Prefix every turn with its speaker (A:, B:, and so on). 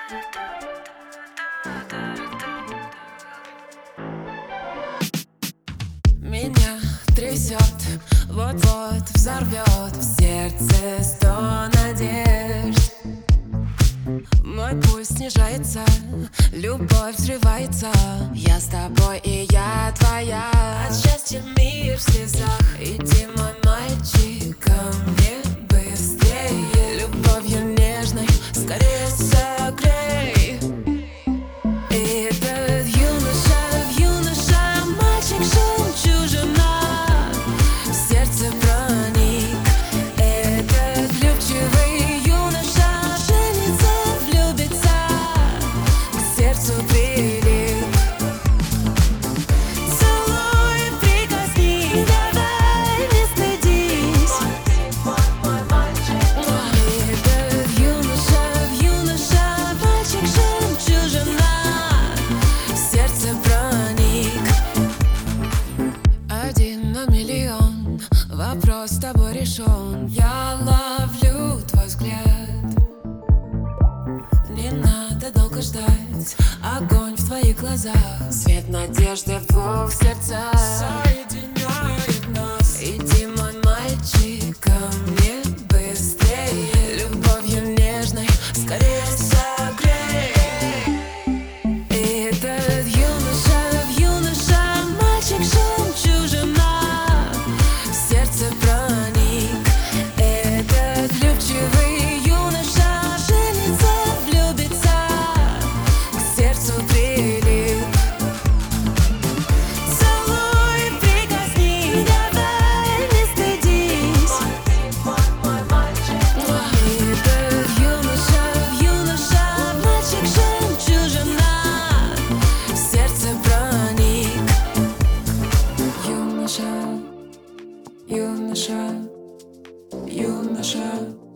A: Меня трясет, вот-вот взорвет в сердце 100 надежд. Мой пульс снижается, любовь взрывается. Я с тобой и я твоя. От счастья мир в слезах. Иди, мой мальчик, ко мне быстрее. Любовью нежной скорее согрей. Этот юноша, мальчик, жемчужина, в сердце проник. Этот влюбчивый юноша женится, влюбится, к сердцу прилип. Целуй, прикосни, давай, не стыдись. Мой мальчик. Этот юноша, мальчик, жемчужина, в сердце проник. Один на миллион, вопрос с тобой решен. Я ловлю твой взгляд. Не надо долго ждать, огонь в твоих глазах, свет надежды в двух сердцах соединяет нас. Иди, мой мальчик, ко мне быстрее. Любовью нежной скорее согрей. Этот юноша, мальчик, жемчужина, в сердце проник. Этот влюбчивый юноша женится, влюбится, к сердцу прилип. Целуй, прикосни, давай, не стыдись. Мой мальчик. Этот юноша, мальчик, жемчужина, в сердце проник. Юноша,